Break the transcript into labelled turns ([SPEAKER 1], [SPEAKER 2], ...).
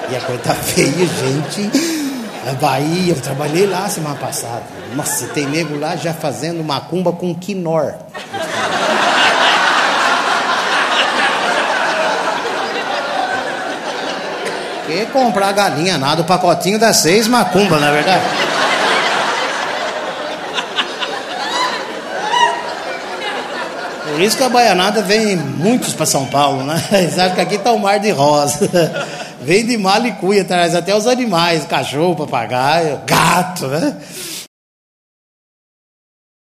[SPEAKER 1] E a coisa tá feia, gente. A Bahia, eu trabalhei lá semana passada. Nossa, tem nego lá já fazendo macumba com quinor. Que comprar galinha nada, o pacotinho dá 6 macumba, não é verdade? Por isso que a baianada vem muitos para São Paulo, né? Eles acham que aqui tá o mar de rosa. Vem de mala e cuia, traz até os animais, cachorro, papagaio, gato, né?